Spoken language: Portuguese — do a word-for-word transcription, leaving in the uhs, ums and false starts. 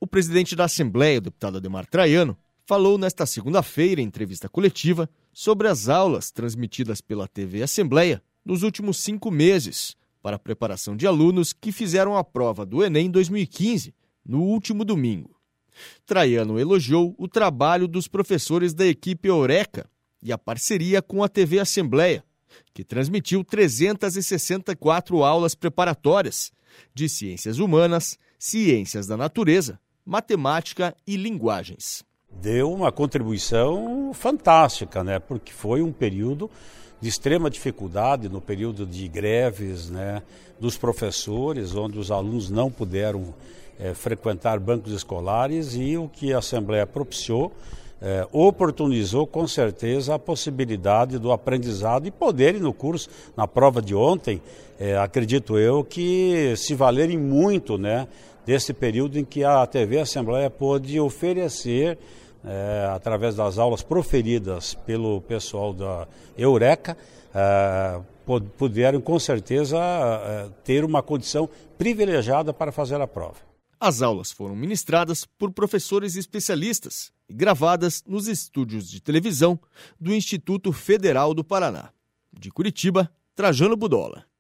O presidente da Assembleia, o deputado Ademar Traiano, falou nesta segunda-feira em entrevista coletiva sobre as aulas transmitidas pela T V Assembleia nos últimos cinco meses para a preparação de alunos que fizeram a prova do Enem dois mil e quinze no último domingo. Traiano elogiou o trabalho dos professores da equipe Eureka e a parceria com a T V Assembleia, que transmitiu trezentas e sessenta e quatro aulas preparatórias de ciências humanas, ciências da natureza, matemática e linguagens. Deu uma contribuição fantástica, né? Porque foi um período de extrema dificuldade, no período de greves, né, dos professores, onde os alunos não puderam é, frequentar bancos escolares, e o que a Assembleia propiciou, é, oportunizou com certeza a possibilidade do aprendizado e poderem no curso, na prova de ontem, é, acredito eu, que se valerem muito, né, desse período em que a T V Assembleia pôde oferecer, É, através das aulas proferidas pelo pessoal da Eureka, é, puderam com certeza é, ter uma condição privilegiada para fazer a prova. As aulas foram ministradas por professores especialistas e gravadas nos estúdios de televisão do Instituto Federal do Paraná. De Curitiba, Trajano Budola.